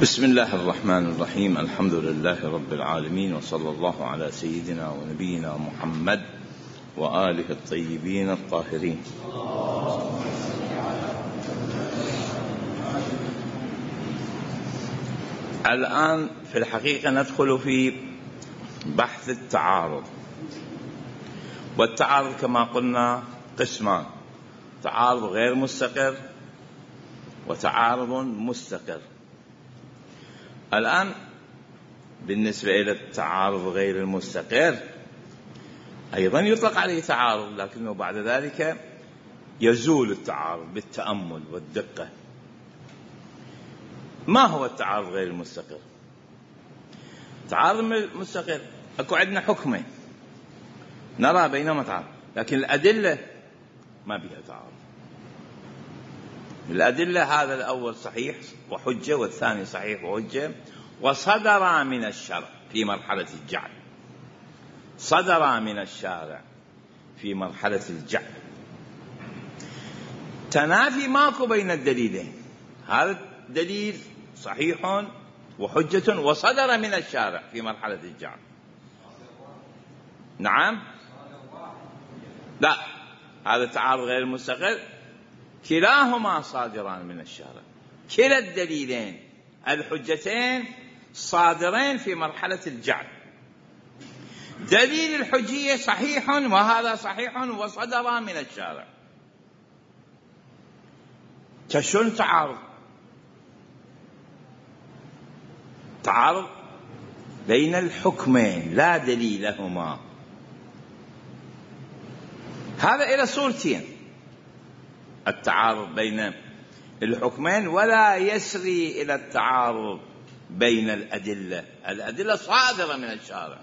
بسم الله الرحمن الرحيم. الحمد لله رب العالمين، وصلى الله على سيدنا ونبينا محمد وآله الطيبين الطاهرين. الآن في الحقيقة ندخل في بحث التعارض، والتعارض كما قلنا قسمان: تعارض غير مستقر وتعارض مستقر. الآن بالنسبة إلى التعارض غير المستقر أيضا يطلق عليه تعارض، لكنه بعد ذلك يزول التعارض بالتأمل والدقة. ما هو التعارض غير المستقر؟ التعارض المستقر أكو عندنا حكمين نرى بينهما تعارض، لكن الأدلة ما بها تعارض. الأدلة هذا الأول صحيح وحجة، والثاني صحيح وحجة، وصدر من الشرع في مرحلة الجعل. صدر من الشارع في مرحلة الجعل. تنافي ماكو بين الدليلين، هذا الدليل صحيح وحجة وصدر من الشارع في مرحلة الجعل. نعم، لا، هذا تعارض غير مستقر، كلاهما صادران من الشارع. كلا الدليلين الحجتين صادرين في مرحلة الجعل. دليل الحجية صحيح وهذا صحيح وصدر من الشارع. شلون تعارض؟ تعارض بين الحكمين لا دليل لهما. هذا إلى صورتين: التعارض بين الحكمين، ولا يسري إلى التعارض بين الأدلة. الأدلة صادرة من الشارع.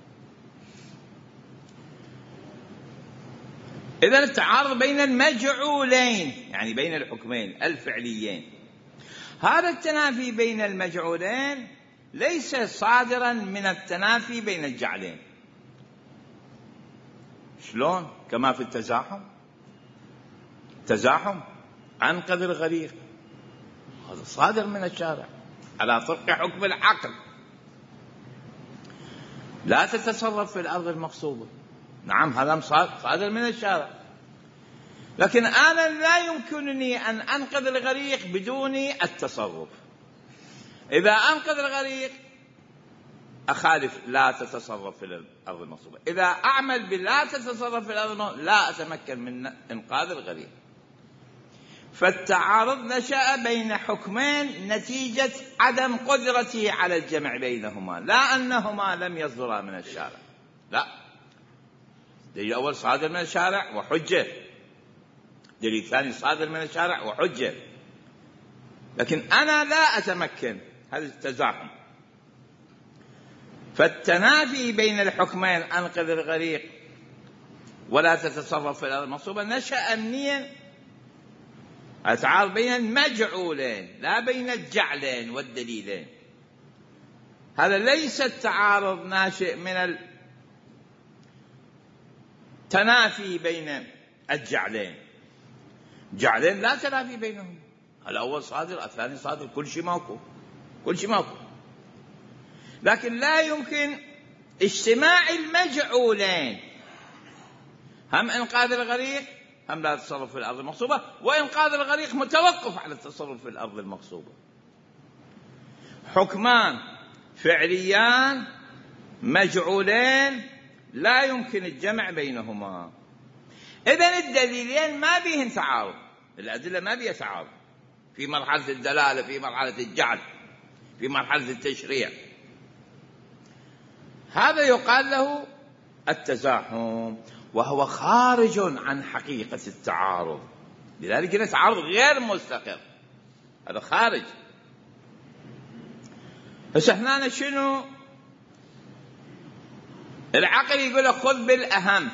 إذن التعارض بين المجعولين، يعني بين الحكمين الفعليين. هذا التنافي بين المجعولين ليس صادرا من التنافي بين الجعلين. شلون؟ كما في التزاحم. تزاحم أنقذ الغريق، هذا صادر من الشارع على طرق حكم العقل. لا تتصرف في الأرض المغصوبة، نعم هذا صادر من الشارع. لكن أنا لا يمكنني أن أنقذ الغريق بدون التصرف. إذا أنقذ الغريق أخالف لا تتصرف في الأرض المغصوبة. إذا أعمل بلا تتصرف في الأرض المغصوبة لا أتمكن من إنقاذ الغريق. فالتعارض نشأ بين حكمين نتيجة عدم قدرته على الجمع بينهما، لا أنهما لم يصدرا من الشارع. لا، دليل الأول صادر من الشارع وحجة، دليل الثاني صادر من الشارع وحجة، لكن أنا لا أتمكن. هذا التزاحم. فالتنافي بين الحكمين أنقذ الغريق ولا تتصرف في الأرض المغصوبة نشأ منين؟ التعارض بين المجعولين لا بين الجعلين والدليلين. هذا ليس التعارض ناشئ من التنافي بين الجعلين. جعلين لا تنافي بينهم، الأول صادر الثاني صادر، كل شيء ماكو. لكن لا يمكن اجتماع المجعولين، هم إنقاذ الغريق هم لا تصرف في الأرض المغصوبة، وإنقاذ الغريق متوقف على التصرف في الأرض المغصوبة. حكمان فعليان مجعولين لا يمكن الجمع بينهما. إذن الدليلين ما بيهن تعارض، الأدلة ما بيها تعارض في مرحلة الدلالة، في مرحلة الجعل، في مرحلة التشريع. هذا يقال له التزاحم، وهو خارج عن حقيقة التعارض. لذلك التعارض غير مستقر، هذا خارج. بس احنا شنو؟ العقل يقول خذ بالأهم،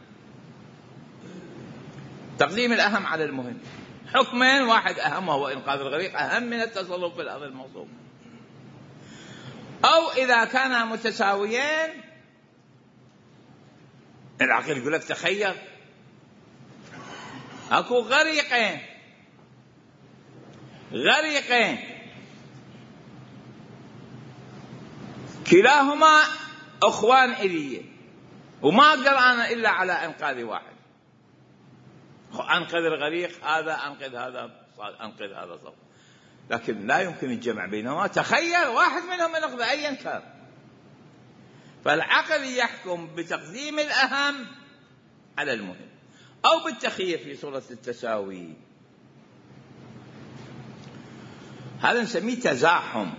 تقديم الأهم على المهم. حكمين، واحد أهم وهو إنقاذ الغريق، أهم من التصرف في الأرض المغصوبة. أو إذا كانا متساويين العقل يقول لك تخير، اكو غريقين كلاهما أخوان إلي، وما أقدر أنا إلا على إنقاذ واحد. أنقذ الغريق هذا، أنقذ هذا، أنقذ هذا صف. لكن لا يمكن الجمع بينهما. تخيل واحد منهم ينقذ أيا كان. فالعقل يحكم بتقديم الأهم على المهم، أو بالتخيير في صورة التساوي. هذا نسميه تزاحم،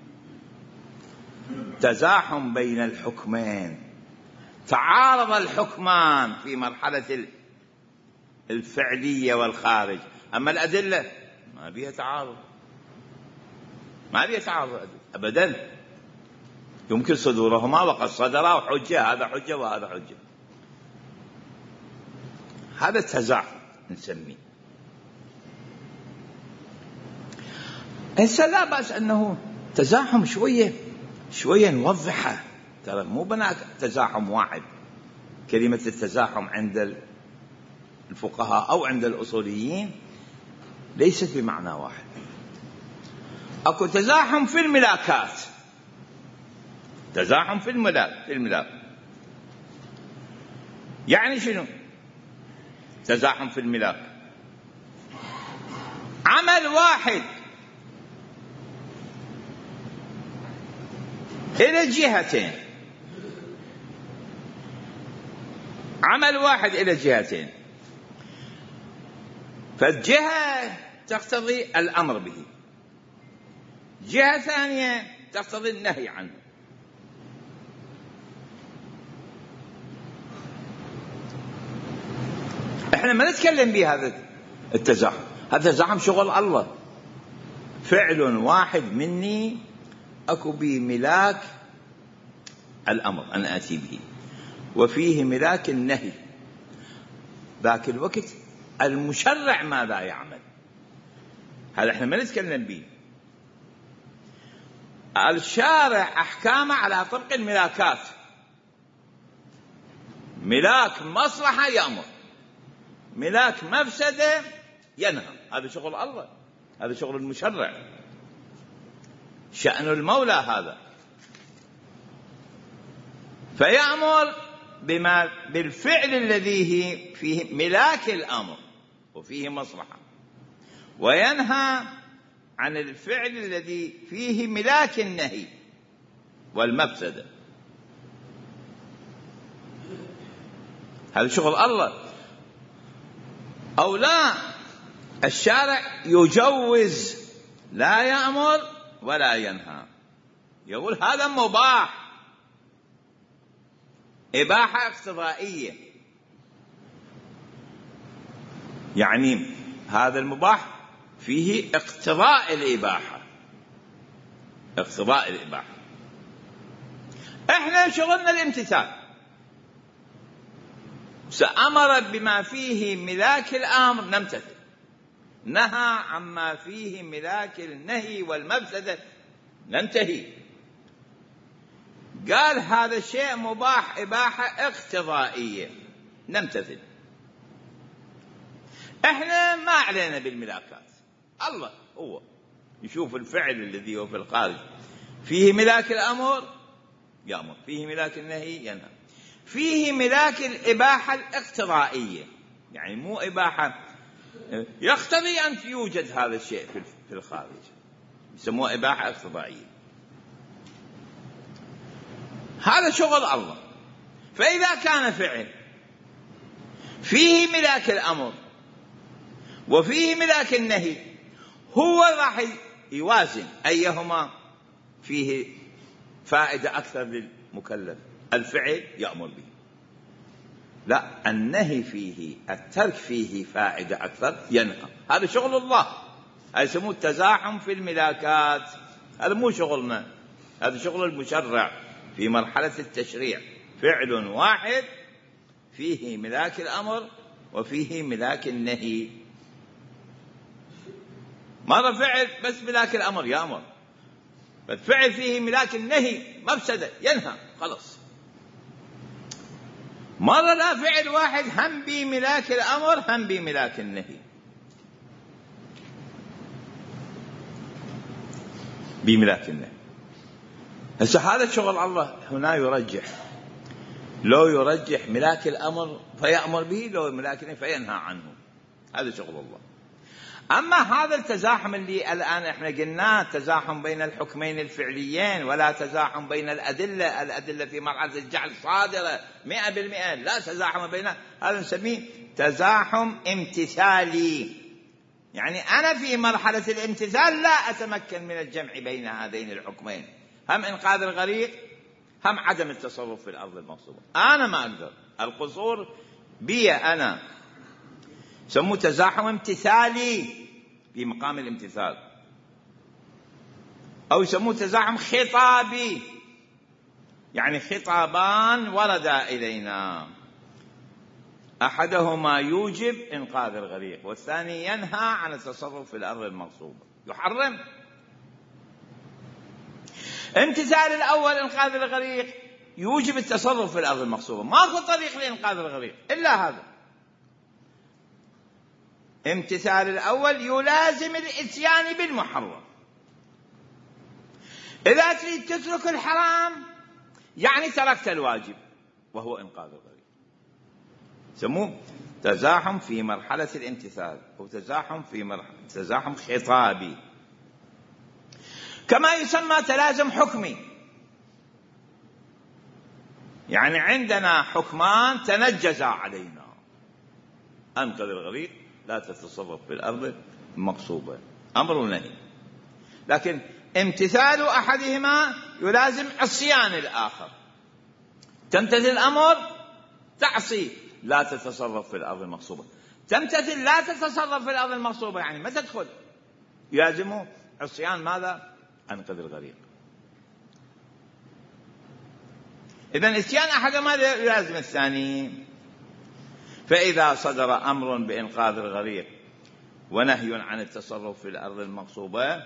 تزاحم بين الحكمين. تعارض الحكمان في مرحلة الفعلية والخارج، أما الأدلة ما بيها تعارض، ما بيها تعارض أبدا. يمكن صدورهما، وقد صدرا حجة، هذا حجة وهذا حجة. هذا التزاحم نسميه. إنسان لا بأس أنه تزاحم شوية نوضحه، ترى مو بناء تزاحم واحد. كلمة التزاحم عند الفقهاء أو عند الأصوليين ليست بمعنى واحد. أكو تزاحم في الملاكات، تزاحم في الملاك. يعني شنو تزاحم في الملاك؟ عمل واحد إلى جهتين، عمل واحد إلى جهتين، فالجهة تقتضي الأمر به، جهة ثانية تقتضي النهي عنه. احنا ما نتكلم بهذا التزاحم، هذا التزاحم شغل الله. فعل واحد مني أكو به ملاك الأمر أن آتي به، وفيه ملاك النهي. ذاك الوقت المشرع ماذا يعمل؟ هذا احنا ما نتكلم به. الشارع أحكامه على طبق الملاكات. ملاك مصلحة يأمر، ملاك مفسدة ينهى. هذا شغل الله، هذا شغل المشرع، شأن المولى هذا. فيأمر بالفعل الذي فيه ملاك الأمر وفيه مصلحة، وينهى عن الفعل الذي فيه ملاك النهي والمفسدة. هذا شغل الله. أو لا، الشارع يجوز، لا يأمر ولا ينهى، يقول هذا مباح، إباحة اقتضائية. يعني هذا المباح فيه اقتضاء الإباحة، اقتضاء الإباحة. احنا شغلنا الامتثال. سأمر بما فيه ملاك الأمر نمتثل، نهى عما فيه ملاك النهي والمفسدة ننتهي. قال هذا الشيء مباح إباحة اقتضائية نمتثل. احنا ما علينا بالملاكات، الله هو يشوف الفعل الذي هو في الخارج فيه ملاك الأمر يأمر، فيه ملاك النهي ينهى، فيه ملاك الإباحة الاقتضائية، يعني مو إباحة يقتضي أن يوجد هذا الشيء في الخارج، يسموه إباحة اقتضائية. هذا شغل الله. فإذا كان فعل فيه ملاك الأمر وفيه ملاك النهي، هو راح يوازن أيهما فيه فائدة أكثر للمكلف. الفعل يأمر به، لا، النهي فيه، الترك فيه فائدة أكثر ينهى. هذا شغل الله، هذا يسموه التزاحم في الملاكات. هذا مو شغلنا، هذا شغل المشرع في مرحلة التشريع. فعل واحد فيه ملاك الأمر وفيه ملاك النهي. مرة فعل بس ملاك الأمر يأمر، فالفعل فيه ملاك النهي مفسدة ينهى، خلص. مرة لا، فعل واحد هم بملاك الأمر هم بملاك النهي، بملاك النهي. هسه هذا شغل الله. هنا يرجح، لو يرجح ملاك الأمر فيأمر به، لو ملاك فينهى عنه، هذا شغل الله. أما هذا التزاحم اللي الآن احنا قلناه، تزاحم بين الحكمين الفعليين ولا تزاحم بين الأدلة، الأدلة في مرحلة الجعل صادرة 100%، لا تزاحم بينها، هذا نسميه تزاحم امتثالي. يعني أنا في مرحلة الامتثال لا أتمكن من الجمع بين هذين الحكمين، هم إنقاذ الغريق هم عدم التصرف في الأرض المغصوبة. أنا ما أقدر، القصور بي أنا، سموه تزاحم امتثالي في مقام الامتثال، أو يسموه تزاحم خطابي، يعني خطابان وردا إلينا، أحدهما يوجب إنقاذ الغريق والثاني ينهى عن التصرف في الأرض المغصوبة، يحرم. امتثال الأول إنقاذ الغريق يوجب التصرف في الأرض المغصوبة، ماكو طريق لإنقاذ الغريق إلا هذا. امتثال الأول يلازم الإتيان بالمحرم. إذا تريد تترك الحرام يعني تركت الواجب وهو إنقاذ الغريق. سموه تزاحم في مرحلة الامتثال، أو تزاحم في مرحلة تزاحم خطابي. كما يسمى تلازم حكمي، يعني عندنا حكمان تنجزا علينا، أنقذ الغريق، لا تتصرف في الأرض المغصوبة، أمر ونهي. لكن امتثال أحدهما يلازم عصيان الآخر، تمتثل الأمر تعصي، لا تتصرف في الأرض المغصوبة. تمتثل لا تتصرف في الأرض المغصوبة يعني ما تدخل، يلازمه عصيان ماذا؟ أنقذ الغريق. إذن اتيان أحدهما يلازم الثاني. فإذا صدر أمر بإنقاذ الغريق ونهي عن التصرف في الأرض المغصوبة،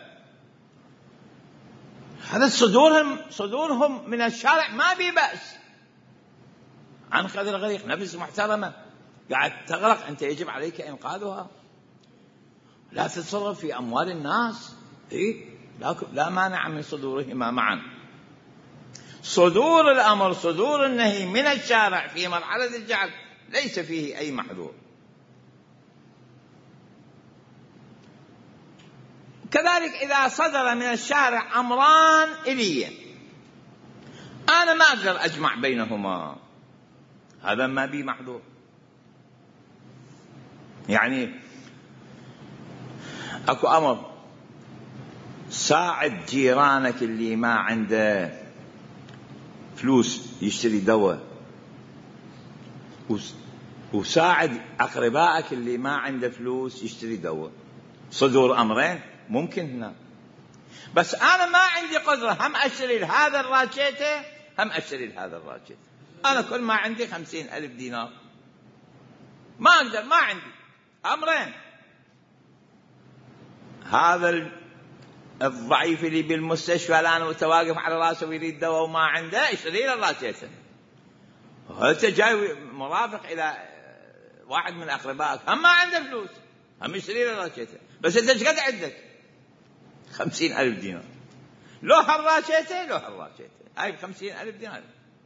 هذا صدورهم من الشارع ما بي بأس. أنقذ الغريق نفس محترمة قاعد تغرق، أنت يجب عليك إنقاذها، لا تتصرف في أموال الناس، لا مانع من صدورهما معا. صدور الأمر صدور النهي من الشارع في مرحلة الجعل ليس فيه أي محذور. كذلك إذا صدر من الشارع أمران إلي، أنا ما أقدر أجمع بينهما، هذا ما بي محذور. يعني أكو أمر ساعد جيرانك اللي ما عنده فلوس يشتري دواء، وساعد أقربائك اللي ما عنده فلوس يشتري دواء، صدور أمرين ممكن هنا. بس أنا ما عندي قدرة هم أشتري لهذا الراشيته هم أشتري لهذا الراشيته، أنا كل ما عندي 50,000 دينار، ما أقدر، ما عندي أمرين. هذا الضعيف اللي بالمستشفى الآن وتواقف على راسه ويريد دواء وما عنده، يشتري له الراشيته. أنت جاي مرافق إلى واحد من أقربائك هم ما عنده فلوس، هم يشتري له الراشيته، بس أنت ايش قد عندك؟ 50,000 دينار، لو هالراشيته لو هالراشيته، هاي 50,000 دينار.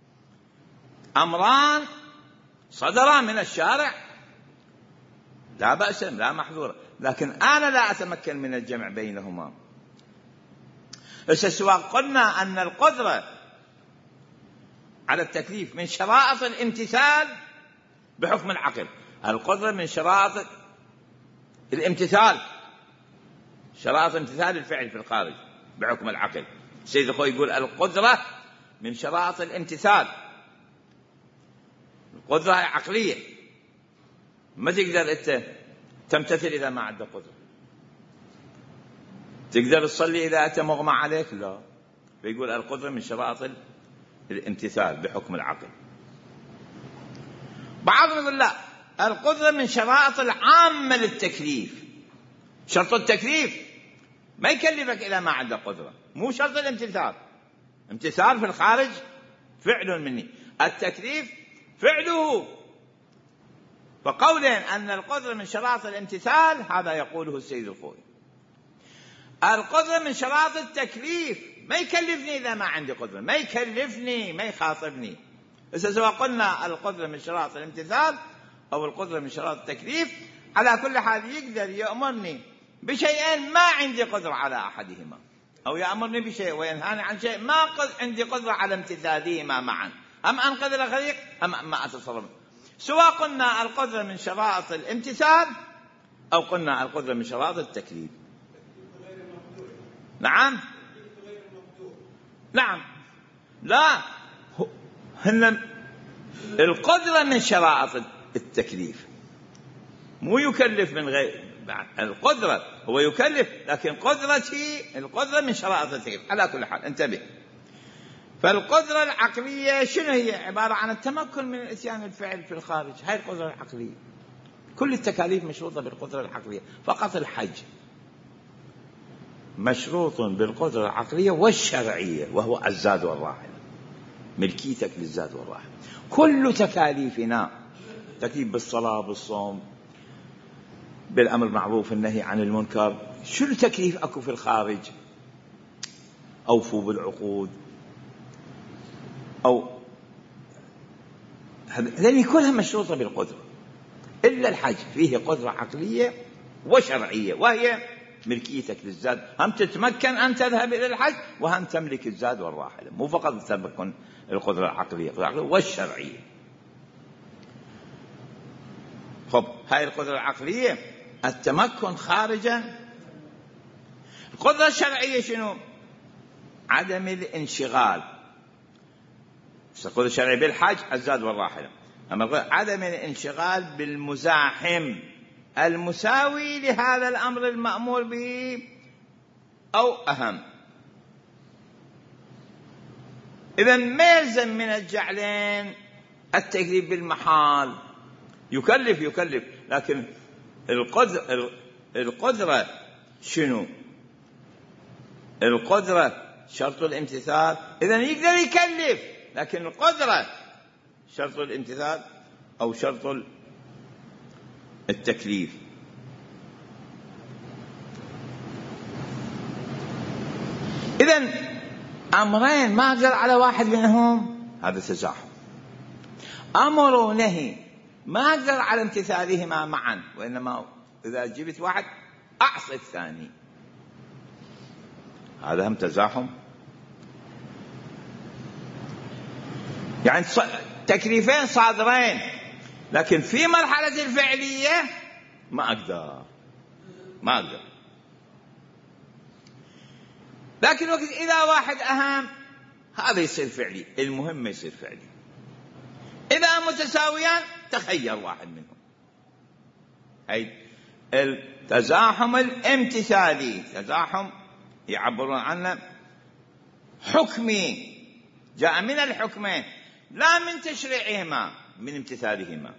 أمران صدرا من الشارع لا بأس لا محظور، لكن أنا لا أتمكن من الجمع بينهما. سواء قلنا أن القدرة على التكليف من شرائط الامتثال بحكم العقل، القدرة من شرائط الامتثال، شرائط امتثال الفعل في الخارج بحكم العقل. سيد الخوي يقول القدرة من شرائط الامتثال، القدرة عقلية، ما تقدر أنت تمتثل إذا ما عندك قدرة. تقدر تصلي إذا أنت مغمى عليك؟ لا. فيقول القدرة من شرائط الامتثال بحكم العقل. بعضهم يقول لا، القدرة من شرائط العامة للتكليف. شرط التكليف ما يكلفك إلى ما عندك قدرة، مو شرط الامتثال. امتثال في الخارج فعل مني، التكليف فعله. فقولين أن القدرة من شرائط الامتثال هذا يقوله السيد الخوي. القدرة من شرائط التكليف ما يكلفني إذا ما عندي قدرة، ما يكلفني، ما يخاطبني. إذا سواء قلنا القدرة من شرائط الامتثال أو القدرة من شرائط التكليف، على كل حال يقدر يأمرني بشيئين ما عندي قدرة على أحدهما، أو يأمرني بشيء وينهاني عن شيء ما عندي قدرة على امتثالهما معا، أم أنقذ الغريق أم ما أتصرف. سواء قلنا القدرة من شرائط الامتثال أو قلنا القدرة من شرائط التكليف. نعم نعم، لا، هن القدرة من شرائط التكليف، مو يكلف من غير القدرة، هو يكلف لكن قدرتي القدرة من شرائط التكليف. على كل حال انتبه، فالقدرة العقلية شنو هي؟ عبارة عن التمكن من إتيان الفعل في الخارج، هاي القدرة العقلية. كل التكاليف مشروطة بالقدرة العقلية، فقط الحج مشروط بالقدرة العقلية والشرعية، وهو الزاد والراحل، ملكيتك للزاد والراحل. كل تكاليفنا، تكليف بالصلاة بالصوم بالأمر المعروف النهي عن المنكر، شنو تكليف أكو في الخارج؟ أوفوا بالعقود، أو هذه كلها مشروطة بالقدرة، إلا الحج فيه قدرة عقلية وشرعية، وهي ملكيتك للزاد، هم تتمكن أن تذهب إلى الحج وهم تملك الزاد والراحلة، مو فقط تمكن القدرة العقلية والشرعية. خب، هاي القدرة العقلية التمكن خارجا. القدرة الشرعية شنو؟ عدم الانشغال. القدرة الشرعية بالحج الزاد والراحلة، أما عدم الانشغال بالمزاحم المساوي لهذا الأمر المأمور به أو أهم. إذن ما يلزم من الجعلين التكليف بالمحال، يكلف لكن القدرة شنو؟ القدرة شرط الامتثال، إذن يقدر يكلف، لكن القدرة شرط الامتثال أو شرط التكليف. إذن أمرين ما أقدر على واحد منهم، هذا تزاحم. أمر ونهي ما أقدر على امتثالهما معا، وإنما إذا جبت واحد أعصي الثاني، هذا هم تزاحم. يعني تكليفين صادرين، لكن في مرحلة الفعلية ما أقدر. لكن وقت إذا واحد أهم هذا يصير فعلي، المهم يصير فعلي. إذا متساويان تخير واحد منهم. أي التزاحم الامتثالي، تزاحم يعبرون عنه حكمي، جاء من الحكمين لا من تشريعهما، من امتثالهما.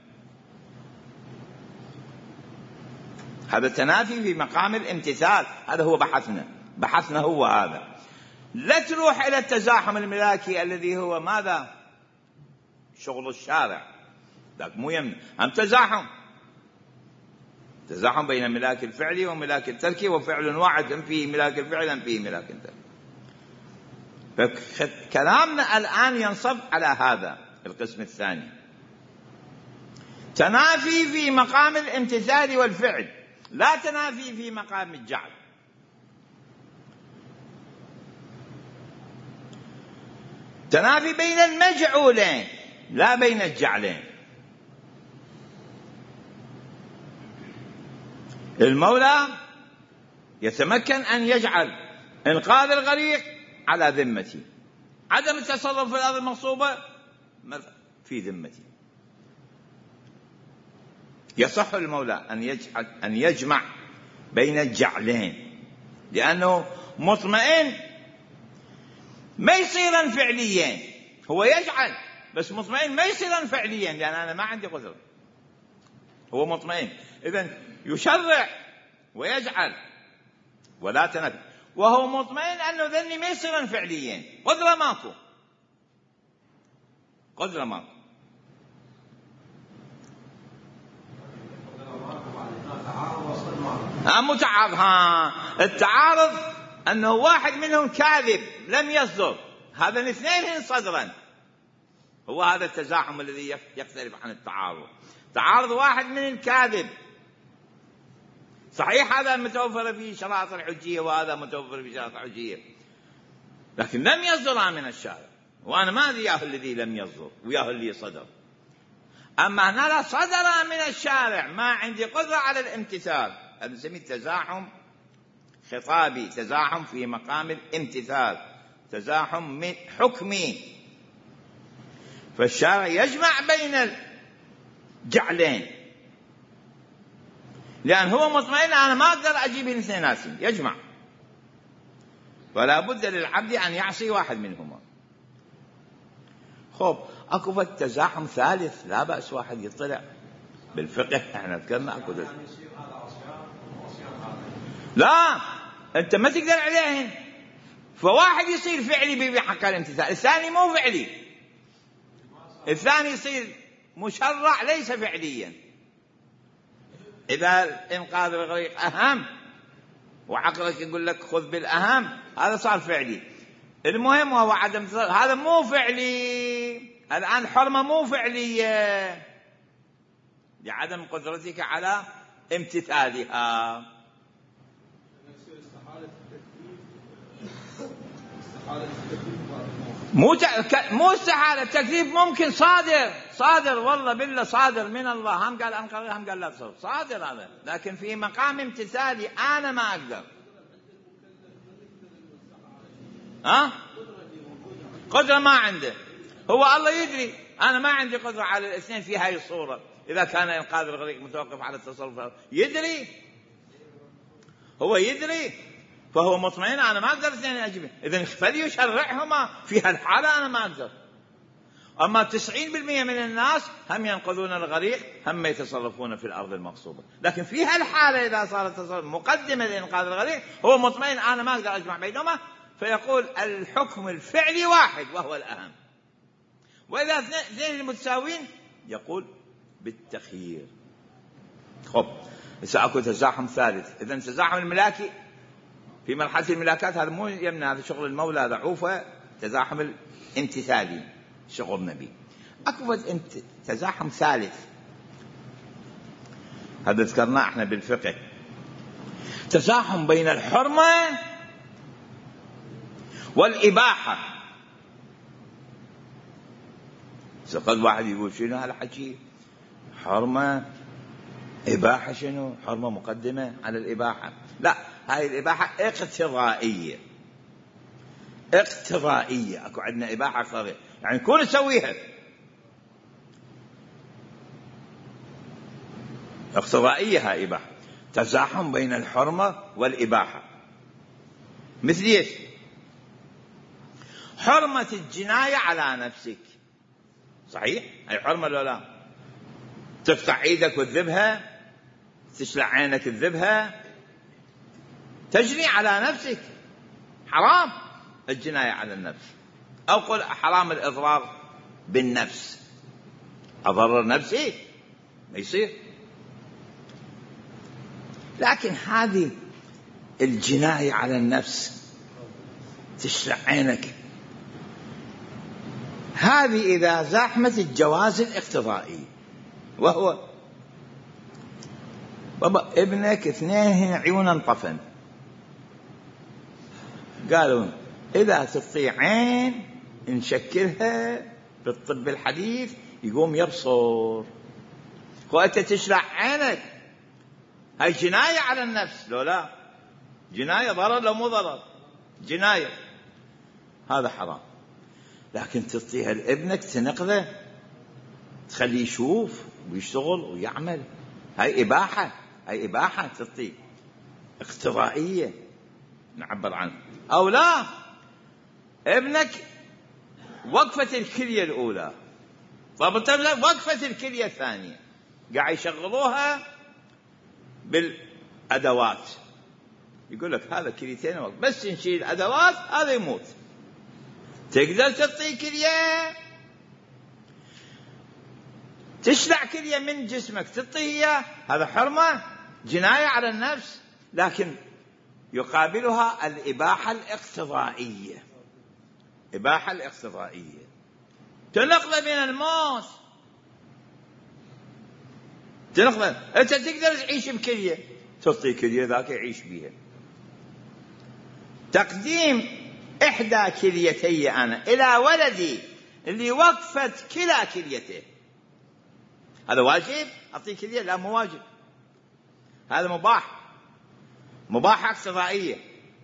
هذا تنافي في مقام الامتثال، هذا هو بحثنا هو هذا. لا تروح إلى التزاحم الملاكي الذي هو ماذا؟ شغل الشارع، ذاك مو يمنع. هم تزاحم بين ملاك الفعل وملاك الترك، وفعل واحد هم فيه ملاك الفعل هم فيه ملاك الترك. فكلامنا الآن ينصب على هذا القسم الثاني، تنافي في مقام الامتثال والفعل، لا تنافي في مقام الجعل. تنافي بين المجعولين لا بين الجعلين. المولى يتمكن أن يجعل إنقاذ الغريق على ذمتي، عدم التصرف في الأرض المغصوبة في ذمتي. يصح المولى أن يجمع بين الجعلين، لأنه مطمئن ما يصيرا فعليا، هو يجعل بس مطمئن ما يصيرا فعليا، لأن أنا ما عندي قدرة، هو مطمئن. إذن يشرع ويجعل ولا تنفي، وهو مطمئن أنه ذني ما يصيرا فعليا، قدرة ماكو. متعارض. التعارض أنه واحد منهم كاذب لم يصدر، هذا الاثنين صدرا، هو هذا التزاحم الذي يختلف عن التعارض. تعارض واحد من الكاذب، صحيح هذا متوفر فيه شرائط الحجية وهذا متوفر فيه شرائط الحجية، لكن لم يصدر من الشارع، وأنا ما أدري ياه الذي لم يصدر وياه اللي صدر. أما أنا لا صدر من الشارع ما عندي قدرة على الامتثال، هذا نسميه تزاحم خطابي، تزاحم في مقام الامتثال، تزاحم حكمي. فالشارع يجمع بين الجعلين، لأن هو مطمئن أنا ما أقدر أجيب الاثنين ناسين، يجمع، ولا بد للعبد أن يعصي واحد منهما. خب أكو تزاحم ثالث لا بأس واحد يطلع بالفقه، احنا ذكرنا أكو لا أنت ما تقدر عليهن، فواحد يصير فعلي بحق الامتثال، الثاني مو فعلي، الثاني يصير مشرع ليس فعليا. إذا إنقاذ الغريق أهم وعقلك يقول لك خذ بالأهم، هذا صار فعلي. المهم هو عدم، هذا مو فعلي، الآن الحرمة مو فعلية لعدم قدرتك على امتثالها. مو استحالة، التكليف ممكن صادر والله بالله صادر من الله، هم قال أنقذ هم قال لا تصرف، صادر هذا، لكن في مقام امتثالي أنا ما أقدر. قدرة ما عنده، هو الله يدري أنا ما عندي قدرة على الاثنين في هاي الصورة. إذا كان إنقاذ الغريق متوقف على التصرف، يدري، هو يدري، فهو مطمئن أنا ما أقدر اثنين أجيبه، إذن فليشرعهما في هالحالة أنا ما أقدر. أما 90% من الناس هم ينقذون الغريق هم يتصرفون في الأرض المغصوبة، لكن في هالحالة إذا صار التصرف مقدمة لإنقاذ الغريق هو مطمئن أنا ما أقدر أجمع بينهما، فيقول الحكم الفعلي واحد وهو الأهم. وإذا اثنين المتساوين يقول بالتخيير. خب سأكون تزاحم ثالث، إذن تزاحم الملاكي في مرحلة الملاكات هذا مو يمنع، هذا شغل المولى ضعوفة، تزاحم الامتثالي شغل النبي. أكو تزاحم ثالث هذا ذكرناه احنا بالفقه، تزاحم بين الحرمة والإباحة. قد واحد يقول شنو هالحكي، حرمة إباحة، شنو حرمة مقدمة على الإباحة؟ لا، هاي الإباحة اقتضائية، اقتضائية، أكو عندنا إباحة اقتضائية يعني كون نسويها، اقتضائية هاي إباحة. تزاحم بين الحرمة والإباحة مثل ايش؟ حرمة الجناية على نفسك، صحيح هاي حرمة ولا لا؟ تقطع ايدك وتذبها، تشلع عينك تذبها، تجني على نفسك، حرام الجناية على النفس. أو قل حرام الإضرار بالنفس، أضرر نفسي ما يصير. لكن هذه الجناية على النفس تشلع عينك، هذه إذا زاحمت الجواز الاقتضائي، وهو بابا ابنك اثنين عيونا انطفن، قالوا إذا تستطيع عين نشكلها بالطب الحديث يقوم يبصر، وأنت تشلع عينك، هاي جناية على النفس لو لا؟ جناية، ضرر لو مو ضرر، جناية، هذا حرام. لكن تعطيها لابنك تنقذه، تخليه يشوف ويشتغل ويعمل، هاي إباحة، هاي إباحة تعطيه اقتضائية نعبر عنه. أو لا، ابنك وقفة الكلية الأولى، طب وقفة الكلية الثانية قاعد يشغلوها بالأدوات، يقول لك هذا كليتين وقف، بس نشيل أدوات هذا يموت. تقدر تعطيه كلية، تشلع كلية من جسمك تعطيه، هذا حرمة، جناية على النفس. لكن يقابلها الإباحة الاقتضائية. إباحة الاقتضائية تنقل من الموت، تنقل. أنت تقدر تعيش بكلية، تعطي كلية ذاك يعيش بها. تقديم إحدى كليتي أنا إلى ولدي اللي وقفت كلا كليته، هذا واجب؟ أعطيه كلية؟ لا، مو واجب، هذا مباح، مباحة اقتضائية.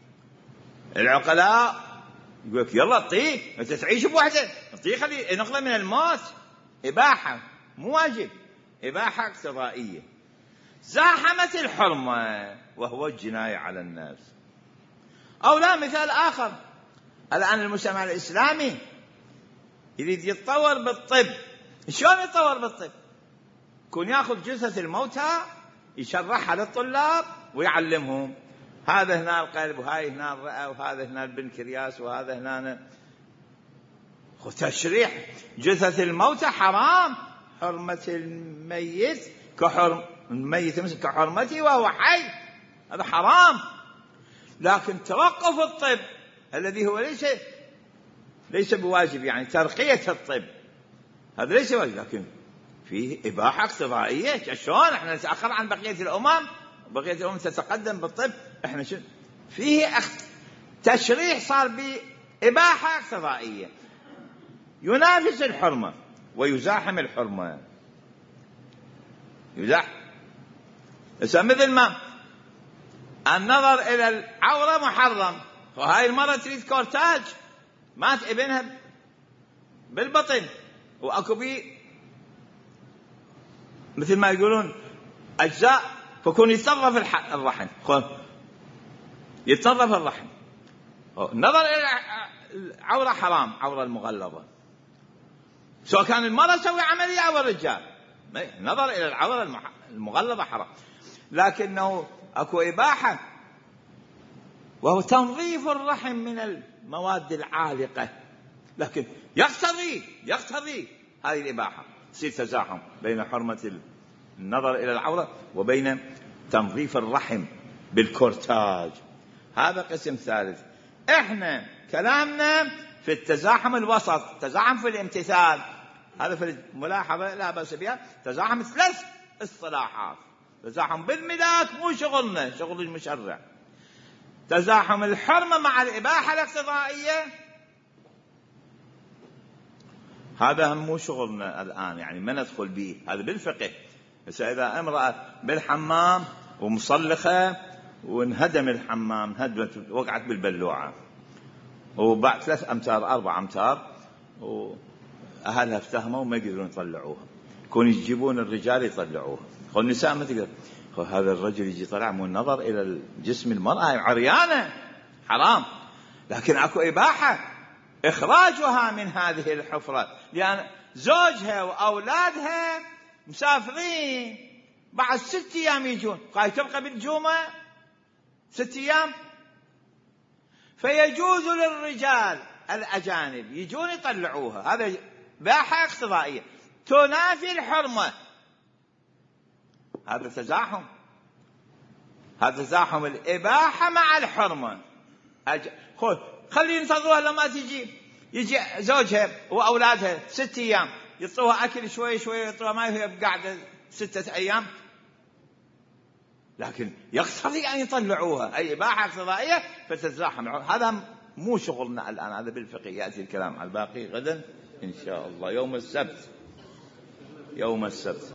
العقلاء يقول لك يلا اعطيه، انت تعيش بوحده، اعطيه خليه نقله من الموت. إباحة مو واجب، إباحة اقتضائية. زاحمت الحرمة وهو الجناية على النفس. أو لا، مثال آخر، الآن المجتمع الإسلامي يريد يتطور بالطب. شلون يتطور بالطب؟ يكون يأخذ جثث الموتى يشرحها للطلاب ويعلمهم، هذا هنا القلب، وهاي هنا الرئة، وهذا هنا البنكرياس، وهذا هنا. تشريح جثث الموتى حرام، حرمة الميت الميت كحرمتي وهو حي، هذا حرام. لكن توقف الطب الذي هو ليس بواجب، يعني ترقية الطب هذا ليس واجب، لكن فيه إباحة اقتضائية. شلون احنا نتأخر عن بقية الأمم؟ بقية الأمم تتقدم بالطب، احنا فيه تشريح صار بإباحة اقتضائية، ينافس الحرمة ويزاحم الحرمة، يزاحم. مثل ما النظر إلى العورة محرم، وهاي المرة تريد كورتاج، مات ابنها بالبطن وأكو بي مثل ما يقولون أجزاء، فكون يتصرف الرحم، يتصرف الرحم. النظر إلى العورة حرام، عورة المغلظة، سواء كان المرأة تسوي عملية أو الرجال، النظر إلى العورة المغلظة حرام. لكنه أكو إباحة، وهو تنظيف الرحم من المواد العالقة، لكن يقتضي هذه الإباحة. تصير تزاحم بين حرمة النظر إلى العورة وبين تنظيف الرحم بالكورتاج. هذا قسم ثالث. احنا كلامنا في التزاحم الوسط، تزاحم في الامتثال، هذا في الملاحظة لا بأس بها. تزاحم 3 اصطلاحات: تزاحم بالملاك مو شغلنا، شغل المشرع. تزاحم الحرمة مع الإباحة الاقتضائية، هذا مو شغلنا الآن، يعني ما ندخل به، هذا بالفقه. بس إذا امرأة بالحمام ومصلخة وانهدم الحمام، هدمت وقعت بالبلوعة، وبعد 3 أمتار 4 أمتار وأهلها افتهموا وما يقدرون يطلعوها، يكون يجيبون الرجال يطلعوها. النساء ما تقدر، هذا الرجل يجي طلع من النظر إلى الجسم المرأة عريانة، حرام. لكن أكو إباحة إخراجها من هذه الحفرة، لأن زوجها وأولادها مسافرين بعد 6 أيام يجون، قاعد تبقى بالجومة 6 أيام، فيجوز للرجال الأجانب يجون يطلعوها. هذا إباحة اقتضائية تنافي الحرمة، هذا تزاحم، هذا تزاحم الإباحة مع الحرمة. خلي ينتظروها لما يجي زوجها وأولادها 6 أيام، يعطوها أكل شوي شوي، يعطوها ماء، وهي قاعدة 6 أيام، لكن يقتضي أن يطلعوها، أي إباحة اقتضائية فتتزاحم. هذا مو شغلنا الآن، هذا بالفقه، يأتي الكلام على الباقي غدا إن شاء الله، يوم السبت.